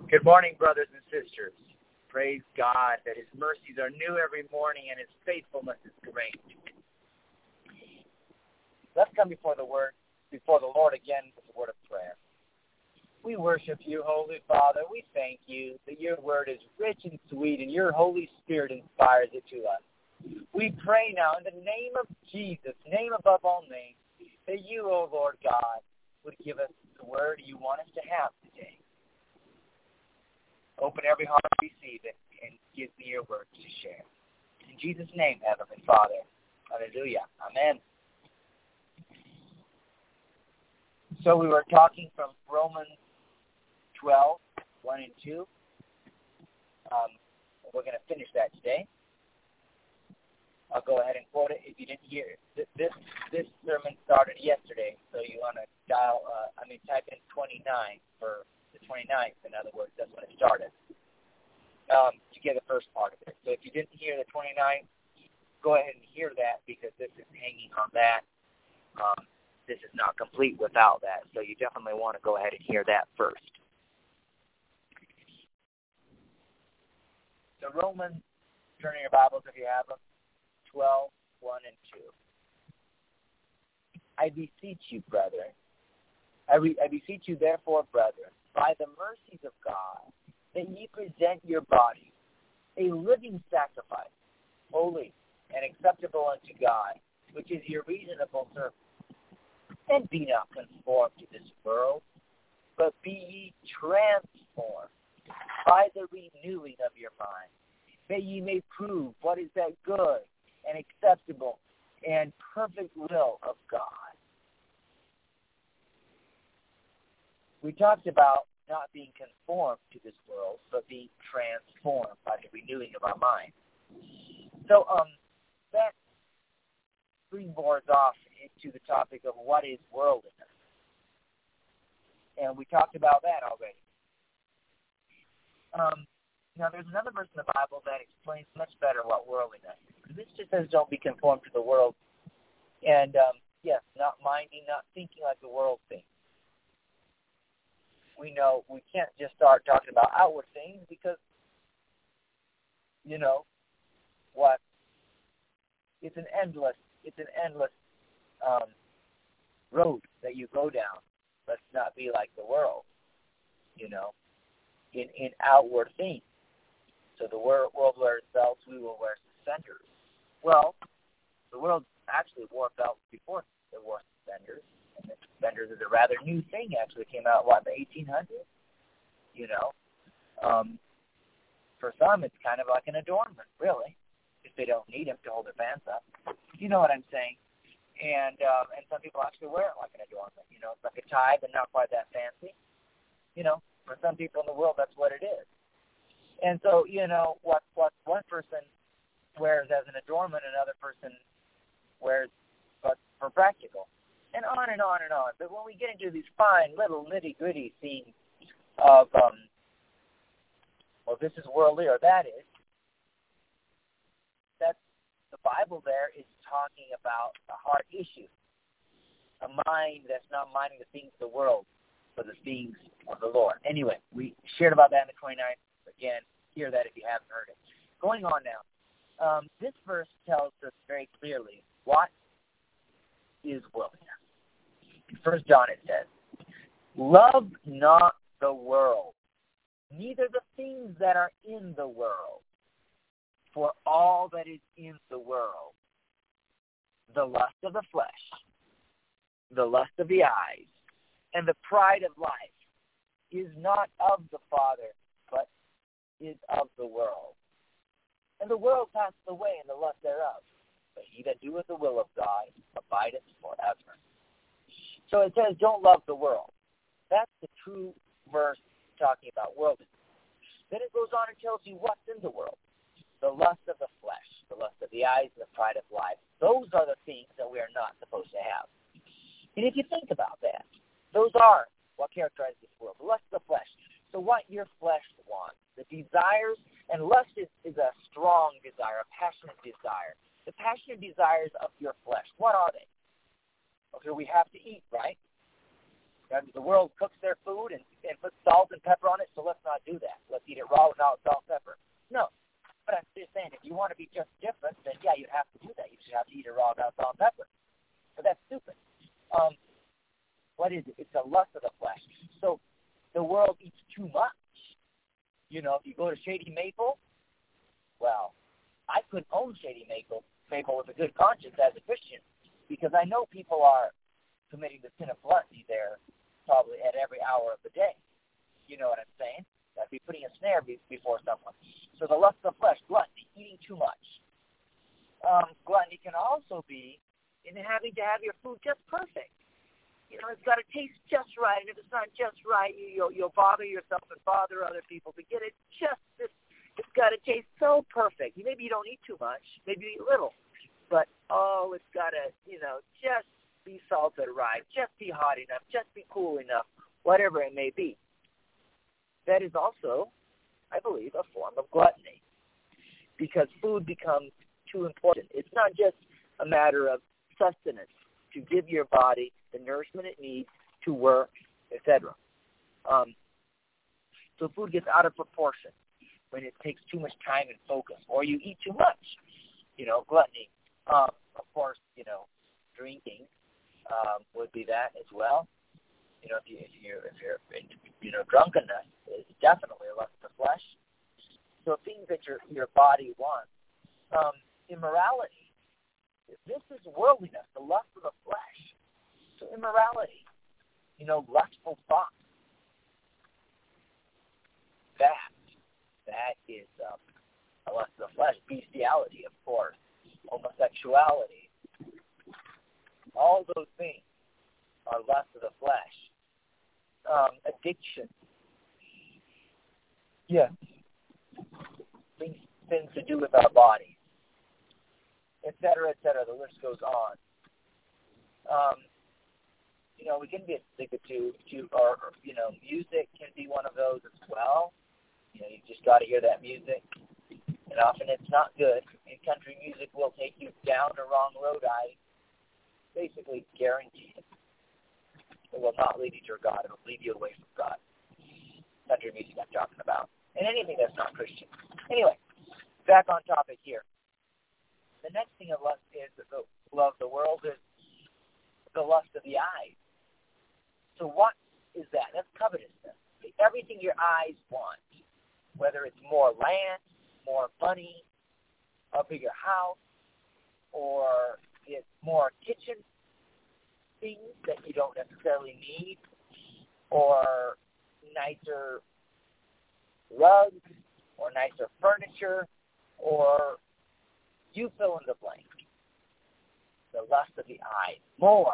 Good morning, brothers and sisters. Praise God that His mercies are new every morning and His faithfulness is great. Let's come before the Lord again with a word of prayer. We worship you, Holy Father. We thank you that your word is rich and sweet and your Holy Spirit inspires it to us. We pray now in the name of Jesus, name above all names, that you, O Lord God, would give us the word you want us to have today. Open every heart to receive it and give me your word to share. In Jesus' name, Heavenly Father. Hallelujah. Amen. So we were talking from Romans 12, 1 and 2. We're going to finish that today. I'll go ahead and quote it if you didn't hear it. This sermon started yesterday, so you want to type in 29 for the 29th. In other words, that's when it started, to get the first part of it. So if you didn't hear the 29th, go ahead and hear that because this is hanging on that. This is not complete without that, so you definitely want to go ahead and hear that first. So Romans, turn in your Bibles if you have them, 12, 1 and 2. I beseech you, brethren, I beseech you therefore, brethren, by the mercies of God, that ye present your body a living sacrifice, holy and acceptable unto God, which is your reasonable service. And be not conformed to this world, but be ye transformed by the renewing of your mind, that ye may prove what is that good and acceptable and perfect will of God. We talked about not being conformed to this world, but being transformed by the renewing of our mind. So that springboards off into the topic of what is worldliness. And we talked about that already. Now, there's another verse in the Bible that explains much better what worldliness is. This just says don't be conformed to the world. And, yes, not minding, not thinking like the world thinks. We know we can't just start talking about outward things because, what? It's an endless road that you go down. Let's not be like the world, in outward things. So the world wears belts, we will wear suspenders. Well, the world actually wore belts before they wore suspenders. And the suspenders is a rather new thing, actually. It came out, the 1800s? For some, it's kind of like an adornment, really, if they don't need them to hold their pants up. You know what I'm saying? And some people actually wear it like an adornment. It's like a tie, but not quite that fancy. For some people in the world, that's what it is. And so, what one person wears as an adornment, another person wears but for practical. And on and on and on. But when we get into these fine little nitty-gritty things of, this is worldly or that is, that's the Bible there is talking about a heart issue, a mind that's not minding the things of the world, but the things of the Lord. Anyway, we shared about that in the 29th. Again, hear that if you haven't heard it. Going on now, this verse tells us very clearly what is worldliness. In 1 John it says, love not the world, neither the things that are in the world. For all that is in the world, the lust of the flesh, the lust of the eyes, and the pride of life is not of the Father, but is of the world. And the world passeth away, and the lust thereof. But he that doeth the will of God abideth forever. So it says, don't love the world. That's the true verse talking about worldliness. Then it goes on and tells you what's in the world. The lust of the flesh, the lust of the eyes, and the pride of life. Those are the things that we are not supposed to have. And if you think about that, those are what characterize this world. The lust of the flesh. So what your flesh wants, the desires, and lust is a strong desire, a passionate desire. The passionate desires of your flesh, what are they? Okay, we have to eat, right? The world cooks their food and puts salt and pepper on it, so let's not do that. Let's eat it raw without salt and pepper. No. But I'm just saying, if you want to be just different, then yeah, you'd have to do that. You should have to eat it raw without salt and pepper. But that's stupid. What is it? It's a lust of the flesh. So the world eats too much. You know, if you go to Shady Maple, well, I couldn't own Shady Maple with a good conscience as a Christian, because I know people are committing the sin of gluttony there probably at every hour of the day. You know what I'm saying? That'd be putting a snare before someone. So the lust of the flesh, gluttony, eating too much. Gluttony can also be in having to have your food just perfect. You know, it's got to taste just right, and if it's not just right, you'll bother yourself and bother other people to get it just this. It's got to taste so perfect. Maybe you don't eat too much, maybe you eat little, but it's got to, just be salted right, just be hot enough, just be cool enough, whatever it may be. That is also, I believe, a form of gluttony, because food becomes too important. It's not just a matter of sustenance, to give your body the nourishment it needs to work, etc. So food gets out of proportion when it takes too much time and focus, or you eat too much. Gluttony. Of course, drinking would be that as well. If you're drunkenness is definitely a lust of the flesh. So things that your body wants. Immorality. This is worldliness, the lust of the flesh. So immorality, lustful thoughts. That is a lust of the flesh. Bestiality, of course. Homosexuality. All those things are lust of the flesh. Addiction. Yes. Things to do with our bodies, etc., etc. The list goes on. We can be addicted to music can be one of those as well. You just got to hear that music, and often it's not good. And country music will take you down the wrong road. I basically guarantee it. It will not lead you to God. It will lead you away from God. Country music I'm talking about, and anything that's not Christian. Anyway, back on topic here. The next thing of lust is the love of the world is the lust of the eyes. So what is that? That's covetousness. Everything your eyes want, whether it's more land, more money, a bigger house, or it's more kitchen things that you don't necessarily need, or nicer rugs, or nicer furniture, or you fill in the blank. The lust of the eyes. More.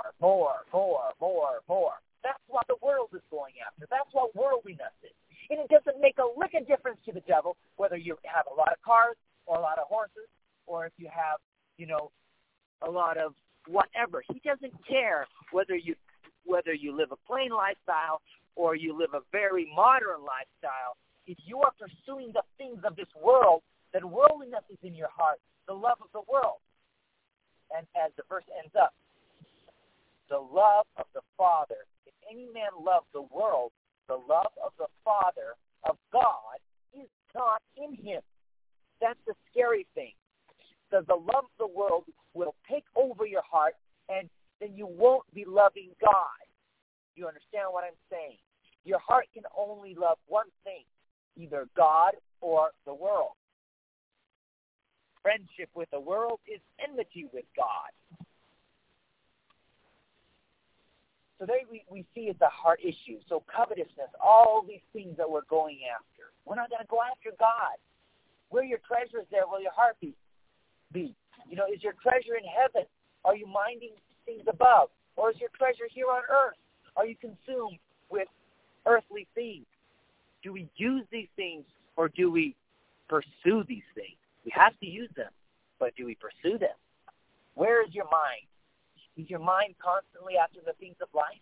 That's what the world is going after. That's what worldliness is. And it doesn't make a lick of difference to the devil whether you have a lot of cars or a lot of horses, or if you have, a lot of whatever. He doesn't care whether you live a plain lifestyle or you live a very modern lifestyle. If you are pursuing the things of this world, then worldliness is in your heart, the love of the world. And as the verse ends up, the love of the Father. If any man love the world, the love of the Father, of God, is not in him. That's the scary thing. So the love of the world will take over your heart, and then you won't be loving God. You understand what I'm saying? Your heart can only love one thing, either God or the world. Friendship with the world is enmity with God. So there we see it's a heart issue. So covetousness, all these things that we're going after. We're not going to go after God. Where your treasure is, there will your heart be. Is your treasure in heaven? Are you minding things above? Or is your treasure here on earth? Are you consumed with earthly things? Do we use these things, or do we pursue these things? We have to use them, but do we pursue them? Where is your mind? Is your mind constantly after the things of life?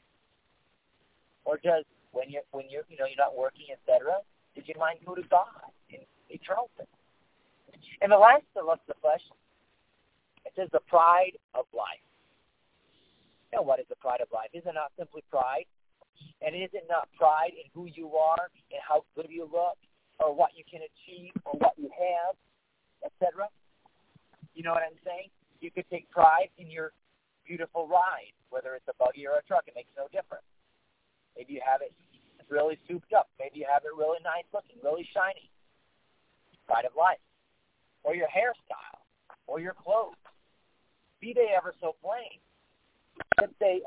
Or does when you're not working, etc., does your mind go to God in eternal things? And the last of the flesh, it says the pride of life. What is the pride of life? Is it not simply pride? And is it not pride in who you are and how good you look or what you can achieve or what you have, etc.? You know what I'm saying? You could take pride in your beautiful ride, whether it's a buggy or a truck. It makes no difference. Maybe you have it really souped up. Maybe you have it really nice looking, really shiny. Pride of life. Or your hairstyle. Or your clothes. Be they ever so plain. If they,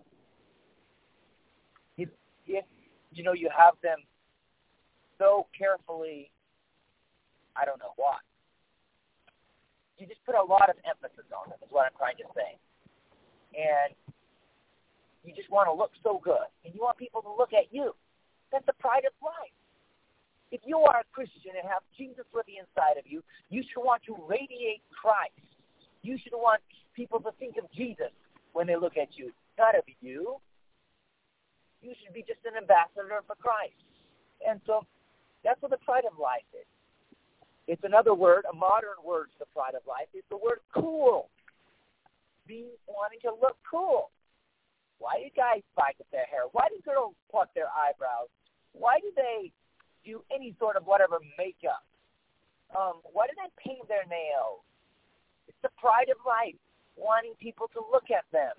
if you have them so carefully, I don't know what. You just put a lot of emphasis on them, is what I'm trying to say. And you just want to look so good. And you want people to look at you. That's the pride of life. If you are a Christian and have Jesus living inside of you, you should want to radiate Christ. You should want people to think of Jesus when they look at you, not of you. You should be just an ambassador for Christ. And so that's what the pride of life is. It's another word, a modern word for the pride of life. It's the word cool. Wanting to look cool. Why do guys spike up their hair? Why do girls pluck their eyebrows? Why do they do any sort of whatever makeup? Why do they paint their nails? It's the pride of life, wanting people to look at them.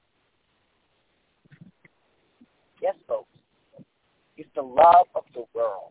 Yes, folks. It's the love of the world.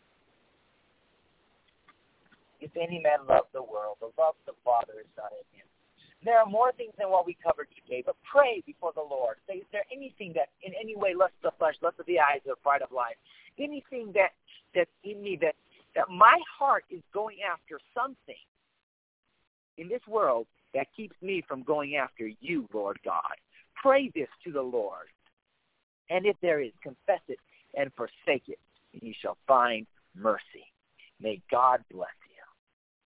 If any man love the world, the love of the Father is not in him. There are more things than what we covered today, but pray before the Lord. Say, is there anything that in any way lusts the flesh, lusts of the eyes, or pride of life? Anything that's in me that my heart is going after something in this world that keeps me from going after you, Lord God. Pray this to the Lord. And if there is, confess it and forsake it, and you shall find mercy. May God bless.